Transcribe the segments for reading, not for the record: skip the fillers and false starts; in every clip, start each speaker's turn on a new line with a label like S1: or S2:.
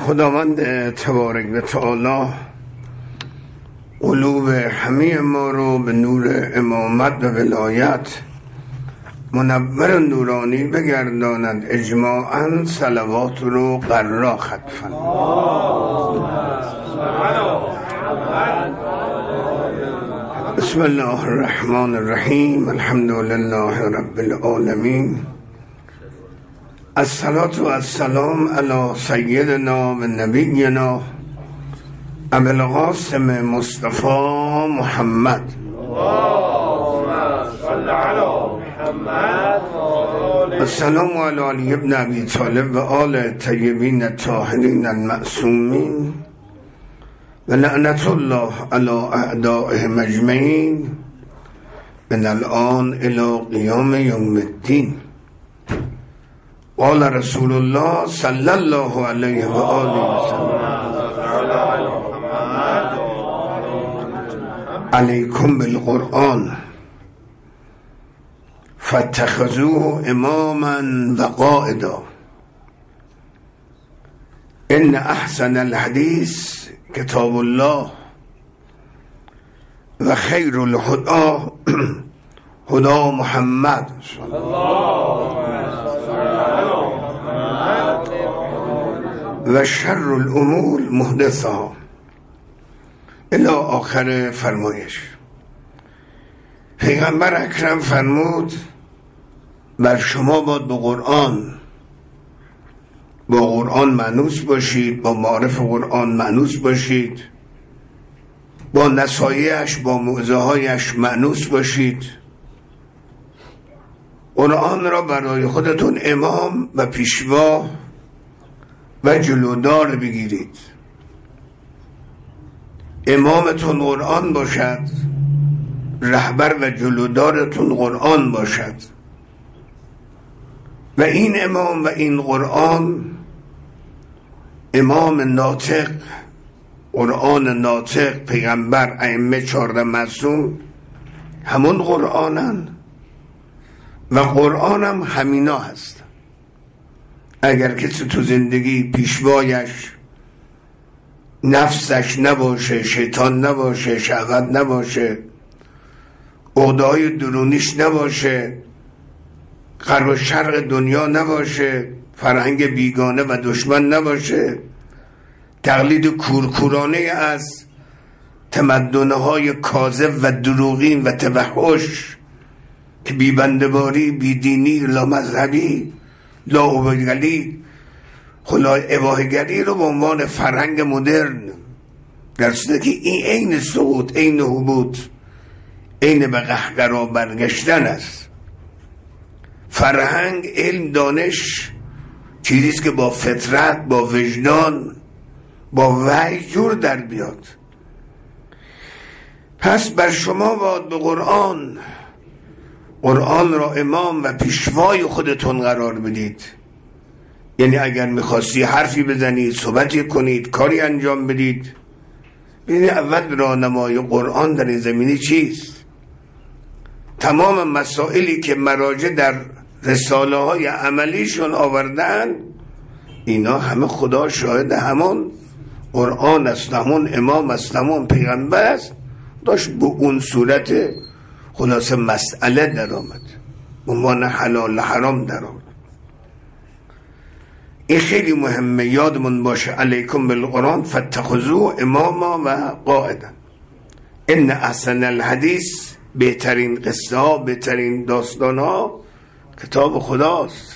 S1: خداوند تبارک و تعالی قلوب همه ما رو به نور امامت و ولایت منور نورانی بگرداند. اجماعاً صلوات رو قرار ختم فرماید. بسم الله الرحمن الرحیم. الحمد لله رب العالمین. الصلاة و السلام علی سیدنا و نبینا ابی القاسم مصطفی محمد. السلام علی علی ابن ابی طالب و آل طیبین الطاهرین المعصومین و لعنت الله علی اعدائهم اجمعین من الآن الی قیام یوم الدین. قال رسول الله صلی الله علیه و آله و سلم علیکم بالقرآن فاتخذوه اماما و قائدا. ان احسن الحدیث کتاب الله و خیر الهدی هدی محمد و شر الامور محدثها الی آخر فرمایش. پیغمبر اکرم فرمود بر شما باید با قرآن مانوس باشید، با معرف قرآن مانوس باشید، با نصایحش با موعظه هایش مانوس باشید. قرآن را برای خودتون امام و پیشوا و جلودار بگیرید. امامتون قرآن باشد، رهبر و جلودارتون قرآن باشد و این امام و این قرآن، امام ناطق، قرآن ناطق، پیغمبر، ائمه 14 معصوم همون قرآنن و قرآن هم همینا هست. اگر کسی تو زندگی پیشوایش نفسش نباشه، شیطان نباشه، شهوت نباشه، عقده‌های درونیش نباشه، غرب و شرق دنیا نباشه، فرهنگ بیگانه و دشمن نباشه، تقلید کورکورانه از تمدن‌های کاذب و دروغین و توحش که بی بنده‌واری، بی دینی، لا مذهبی، لا اباهیگری، خلا اباهیگری رو به عنوان فرهنگ مدرن، در صورتی که این عین سقوط، عین هبوط، عین به قهقرا برگشتن است. فرهنگ، علم، دانش چیزیست که با فطرت، با وجدان، با وحی جور در بیاد. پس بر شما باید به قرآن را امام و پیشوای خودتون قرار بدید. یعنی اگر میخواستی حرفی بزنید، صحبتی کنید، کاری انجام بدید، ببینید اول راهنمای قرآن در این زمینه چیست. تمام مسائلی که مراجع در رساله های عملیشون آوردن، اینا همه خدا شاهد همون قرآن است، همون امام است، همون پیغمبر است، داشت به اون صورت خلاصه مسئله در آمد، عنوان حلال حرام در آمد. این خیلی مهمه، یادمون باشه. علیکم بالقرآن فاتخذوه اماما و قائدا. ان احسن الحدیث، بهترین قصه ها، بهترین داستان ها کتاب خداست.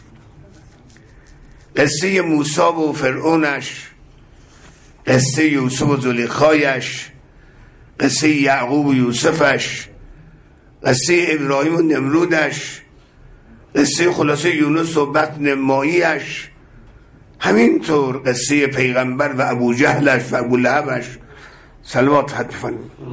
S1: قصه موسی و فرعونش، قصه یوسف و زلیخایش، قصه یعقوب و یوسفش، قصه ابراهیم و نمرودش، قصه خلاصه یونس و بطن ماییش، همینطور قصه پیغمبر و ابو جهلش و ابو لهبش. صلوات حتفا.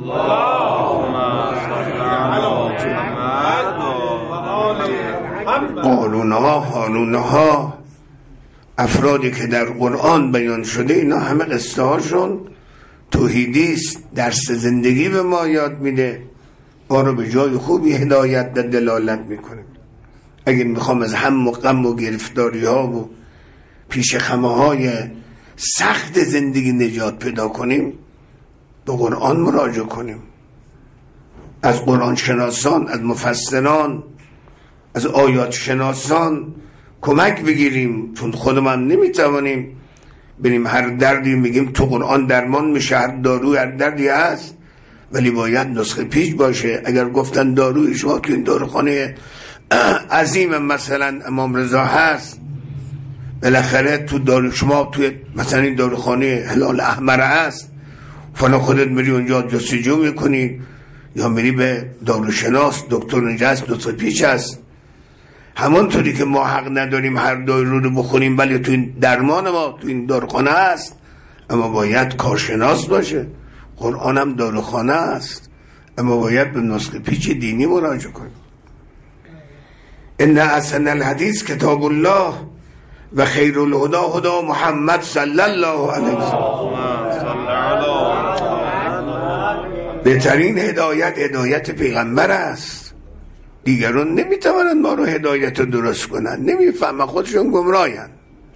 S1: قارونها افرادی که در قرآن بیان شده، اینا همه قصه هاشون توحیدیست، درس زندگی به ما یاد میده، ما رو به جای خوبی هدایت و دلالت میکنه. اگر میخوام از هم و غم و گرفتاری ها و پیش خمه های سخت زندگی نجات پیدا کنیم به قرآن مراجعه کنیم، از قرآن شناسان، از مفسران، از آیات شناسان کمک بگیریم، چون خودمان نمیتوانیم بریم هر دردی میگیم تو قرآن درمان میشه، هر دارو هر دردی هست، ولی باید نسخه پیچ باشه. اگر گفتن داروی شما تو این داروخانه عظیم مثلا امام رضا هست، بالاخره تو دارو شما توی مثلا این داروخانه هلال احمر هست، فلا خودت میری اونجا جستجو میکنی یا میری به داروشناس، دکتر نجست، نسخه پیچ هست. همانطوری که ما حق نداریم هر دارو رو بخوریم ولی تو این درمان ما تو این داروخانه هست، اما باید کارشناس باشه. قرآن هم داروخانه است، اما باید به نسخه پیچ دینی مراجعه کنیم. ان احسن الحدیث کتاب الله و خیر الهدی هدی محمد صلی الله علیه و بهترین هدایت پیغمبر است. دیگران نمیتوانند ما رو هدایت رو درست کنند، نمیفهمن، خودشون گمراهن.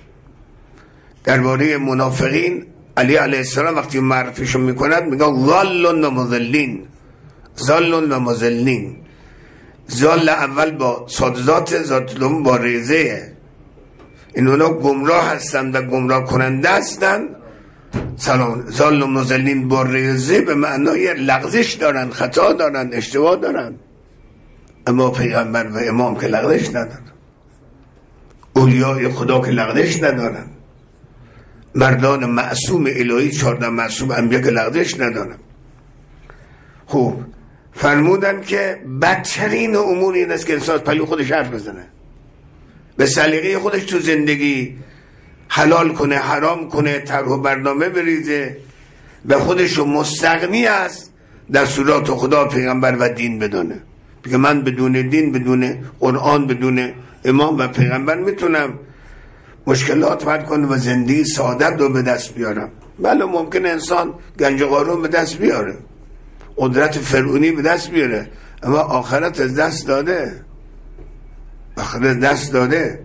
S1: درباره منافقین علی علیه السلام وقتی معرفیشون میکند میگه ضالون و مضلین، ضالون و مضلین. ضال اول با صادزات، ذاتلون با ریزه، این اونا گمراه هستند و گمراه کننده هستند. سلام. ضال و مضلین با ریزه به معنای لغزش دارن، خطا دارن، اشتباه دارن. اما پیغمبر و امام که لغزش ندارن، اولیاء خدا که لغزش ندارن، مردان معصوم الهی 14 معصوم انبیا که لغزش ندارن. خب فرمودن که بدترین امور این است که انسان پلو خودش حرف بزنه، به سلیقه خودش تو زندگی حلال کنه، حرام کنه، طرح و برنامه بریزه و خودشو مستغنی است در صورت خدا، پیغمبر و دین بدونه. بگه من بدون دین، بدون قرآن، بدون امام و پیغمبر میتونم مشکلات حل کنم و زندگی سعادت رو به دست بیارم. بله ممکن انسان گنج قارون به دست بیاره، قدرت فرعونی به دست بیاره، اما آخرت از دست داده، آخرت دست داده.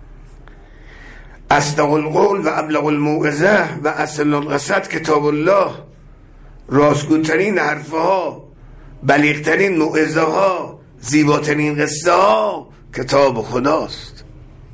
S1: اصدق القول و ابلغ الموعظه و اصل القصد کتاب الله. راستگوترین حرفها، بلیغترین موعظه ها، زیباترین قصه ها کتاب خداست.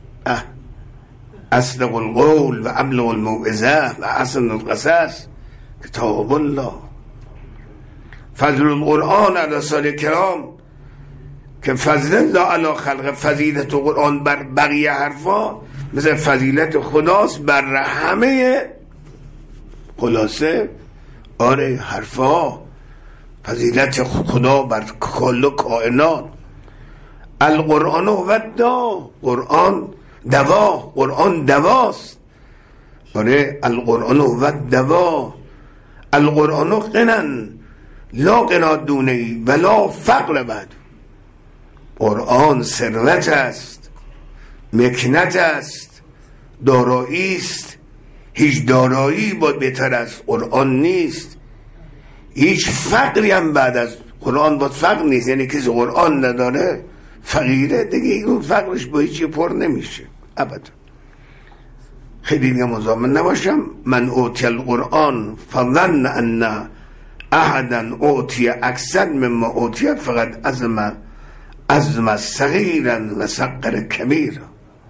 S1: اصدق القول و ابلغ الموعظه و اصل القصص کتاب الله. فضل القرآن علی رسول کرام، که فضل الله علی خلق، فضیلت قرآن بر بقیه حرفا مثل فضیلت خداست بر همه. خلاصه آره حرفا فضیلت خدا بر کل کائنات. القرآن و دا، قرآن دوا، قرآن دواست. آره القرآن و دوا. القرآن غنن لا غنا دونه ولا فقر بعد. قرآن ثروت است، مکنت است، دارایی است. هیچ دارایی باید بهتر از قرآن نیست. هیچ فقری هم بعد از قرآن باید فقر نیست. یعنی کسی قرآن نداره فقیره دیگه، اون فقرش با هیچی پر نمیشه ابدا. خیلی دیگه مزامن نباشم. من اوتی القرآن فظن ان احدا اوتی اکثر مما اوتی فقط عظم صغیرا و صغر کبیرا.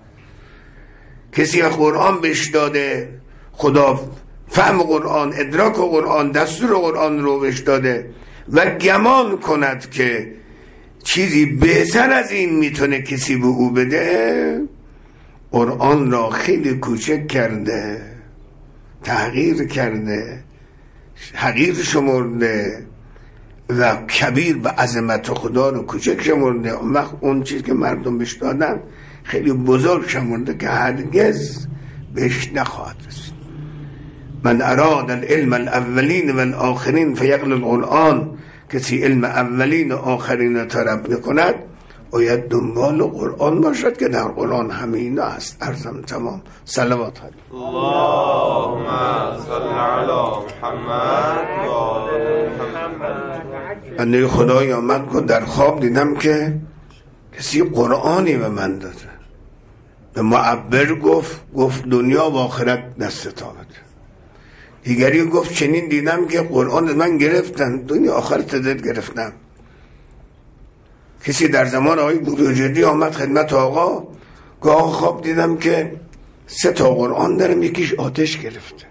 S1: کسی قرآن بهش داده، خدا فهم قرآن، ادراک قرآن، دستور قرآن رو بهش داده و گمان کند که چیزی بهتر از این میتونه کسی به او بده، قرآن را خیلی کوچک کرده، تحقیر کرده، حقیر شمرده و کبیر به عظمت خدا رو کوچک شمرده. اون وقت اون چیز که مردم بهش دادن خیلی بزرگ شمرده که هرگز بهش نخواهد رسید. من اراد العلم الاولین و الاخرین فیقل القرآن. کسی علم اولین و آخرین رو طلب میکند باید دنبال قرآن باشد که در قرآن همین است. عرضم تمام. صلوات
S2: اللهم صل علی محمد و آل محمد.
S1: بنده خدای آمد که در خواب دیدم که کسی قرآنی به من داده، به معبر گفت دنیا و آخرت دست آمد. دیگری گفت چنین دیدم که قرآن من گرفتن، دنیا آخرت دست گرفتم. کسی در زمان آقای بروجردی آمد خدمت آقا، گاه خواب دیدم که 3 تا قرآن دارم، یکیش آتش گرفته.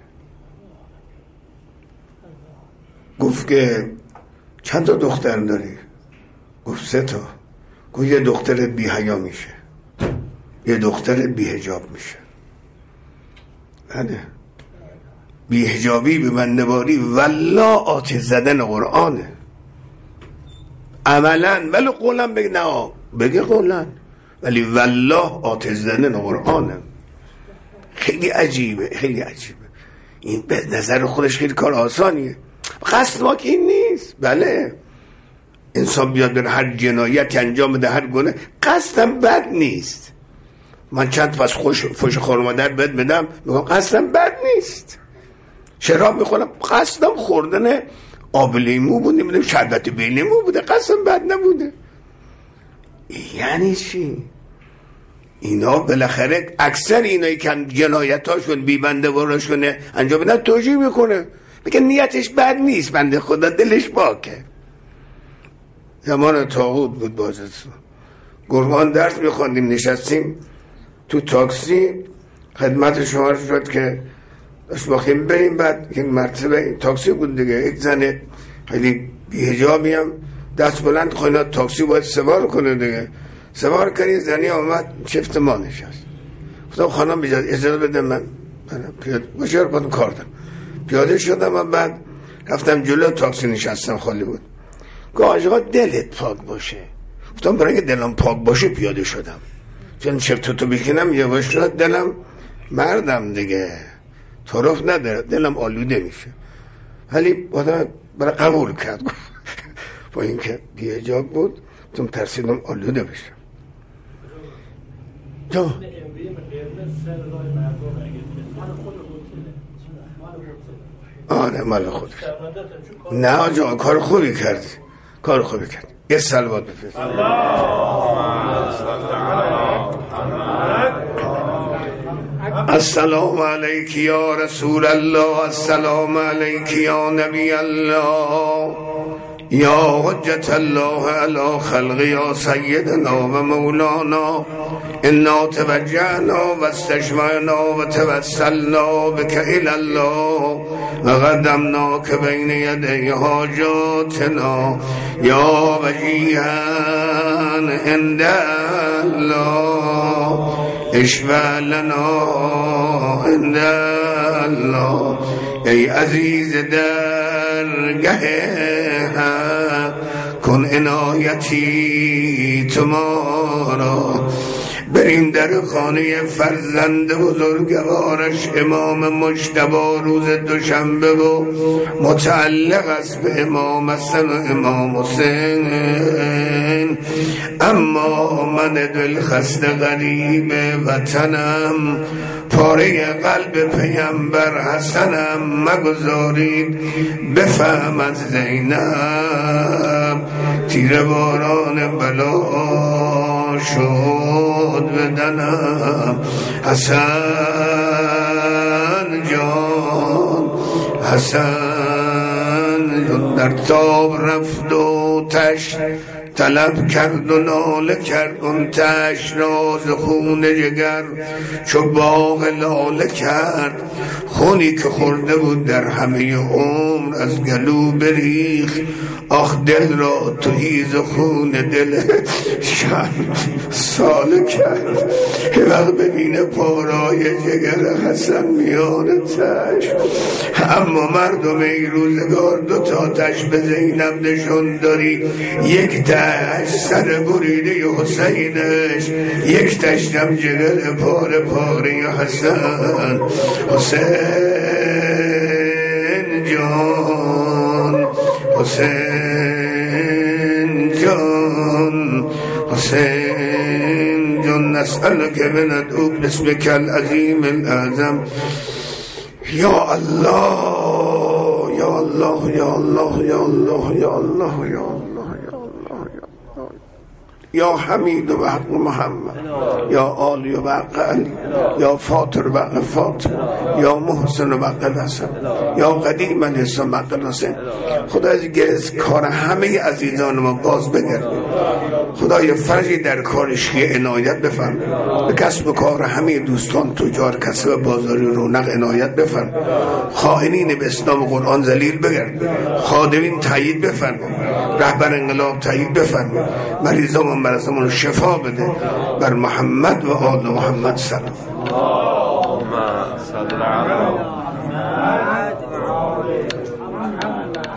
S1: گفت که چند تا دختر داری؟ گفت 3 تا. گفت یه دختر بی حیا میشه، یه دختر بی حجاب میشه. بله، بی حجابی به بنده‌واری والله آتش زدن قرآنه عملا، ولی قولا بگه نه، بگه قولا، ولی والله آتش زدن قرآنه. خیلی عجیبه، خیلی عجیبه. این به نظر خودش خیلی کار آسانیه. قصد ما که این نیست. بله، انسان بیاد در هر جنایت انجام بده، هر گونه، قصدم بد نیست. من چند پس فوش خورمادر بد بدم، میگم قصدم بد نیست. شراب میخورم، قصدم خوردن آب لیمو بود، نمیدونم شربت بیلیمو بوده، قصدم بد نبوده. یعنی چی؟ اینا بالاخره اکثر اینایی که جنایتاشون بی بنده وارشون انجام بدن توجیه میکنه، میگه نیتش بد نیست، بنده خدا دلش پاکه. زمان طاغوت بود، بازرسون قرآن درس میخوندیم، نشستیم تو تاکسی، خدمت شما شد که داشت باخیم بریم. بعد یک مرتبه تاکسی بود دیگه، یک زن خیلی بی‌حجابی هم دست بلند خواهینا تاکسی باید سوار کنه دیگه، سوار کنی. زنی آمد چفت ما نشست. گفتم خانم اجازه بده من پیاده باشر کنم، کار دارم. پیاده شدم و بعد رفتم جلو تاکسی نشستم، خالی بود. گفت آقا دلت پاک باشه. گفتم برای اینکه دلم پاک باشه پیاده شدم، چون چفت تو بکنم یواش شد، دلم مردم دیگه طرف نداره، دلم آلوده میشه. ولی آدم برای قبول کرد. با اینکه بی‌حجاب بود، تون ترسیدم آلوده بشم. جو آره مال خودش. نه آجا کار خوبی کردی، کار خوبی کردی. یه صلوات بفرست. السلام علیک یا رسول الله، السلام علیک یا نبی الله، یا حجت الله علی خلق، یا سیدنا و مولانا. انا توجهنا و استشفعنا و توسلنا بک الی الله و قدمناک بین یدی حاجاتنا یا وجیها عند الله، اشفع لنا عند الله. ای عزیز درگه کن عنایتی تمارا. بریم در خانه فرزند بزرگوارش امام مجتبی روز دوشنبه و متعلق است به امام حسن و امام حسین. اما من دل خسته غریب وطنم، پاره قلب پیمبر حسنم، مگذارید بفهم از زینب تیر باران بلا شد بدنم. حسن جان، حسن جان در تاب رفت و تش طلب کرد و ناله کرد، اون تش راز خون جگر چو باغ لاله کرد. خونی که خورده بود در همه عمر از گلو بریخ، آخ دل را تو هیز خون دل شم ساله کرد. یه وقت ببینه پارای جگر حسن میان تش. اما مردم ای روزگار دو تا تش به زینب نشون داری، یک تش سر بریده حسینش، یک تش دم جگر پاره پاره حسن. حسین جان، حسین جان، حسین جان، نسألك بندعوك باسمك العظیم الأعظم. یا الله یا الله یا الله یا الله یا الله یا الله یا الله. یا حمید و حق محمد، یا آلی و حق علی، یا فاطر و حق فاطر، یا محسن و حق حسن، یا قدیم الاسلام حق حسن. خدا از کار همه عزیزان ما باز بگرد. خدای فرجی در کارش عنایت بفرم. به کسب و کار همه دوستان تجار کسب بازاری رونق عنایت بفرم. خائنین به اسلام و قرآن ذلیل بگرد. خادمین تایید بفرم. رهبر انقلاب تایید بفرم. مریضان و مرضان شفا بده. بر محمد و آل محمد سلام.
S2: اللهم صل علی محمد.